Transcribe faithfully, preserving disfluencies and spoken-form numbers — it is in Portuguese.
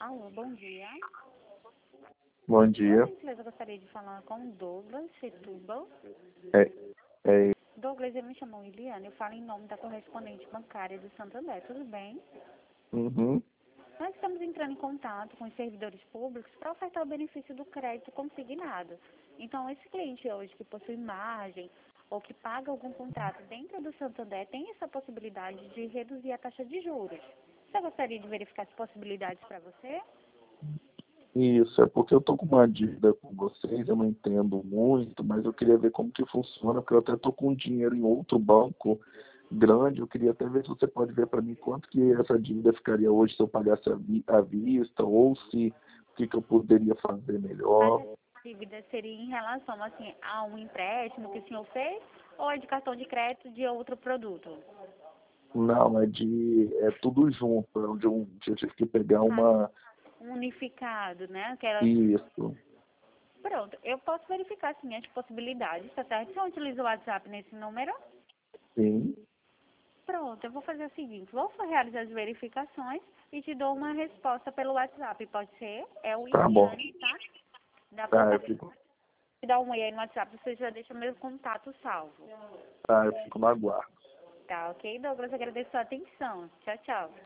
Alô, bom dia. Bom Por dia. gentileza, eu gostaria de falar com o Douglas Setúbal. É, é, Douglas, ele me chamou Eliane, eu falo em nome da correspondente bancária do Santander, tudo bem? uhum, Nós estamos entrando em contato com os servidores públicos para ofertar o benefício do crédito consignado. Então, esse cliente hoje que possui margem ou que paga algum contrato dentro do Santander tem essa possibilidade de reduzir a taxa de juros. Você gostaria de verificar as possibilidades para você? isso, é porque eu tô com uma dívida com vocês, eu não entendo muito, mas eu queria ver como que funciona, porque eu até tô com dinheiro em outro banco grande, eu queria até ver se você pode ver para mim quanto que essa dívida ficaria hoje se eu pagasse à vi- à vista, ou se o que, que eu poderia fazer Mas melhor. essa dívida seria em relação assim, a um empréstimo que o senhor fez ou é de cartão de crédito de outro produto? Não, é de, é tudo junto, é de um, eu tive que pegar Ah, uma, unificado, né? Que era... isso, Pronto, eu posso verificar sim as possibilidades, tá certo? Se eu utilizo o WhatsApp nesse número, sim, pronto, eu vou fazer o seguinte, vou realizar as verificações e te dou uma resposta pelo WhatsApp, pode ser? É o tá bom, Iliane, tá? Dá pra tá, eu fazer. fico, Se dá um oi aí no WhatsApp, você já deixa meu contato salvo. tá, eu fico no aguardo. Tá, ok, Douglas? Agradeço a sua atenção. Tchau, tchau.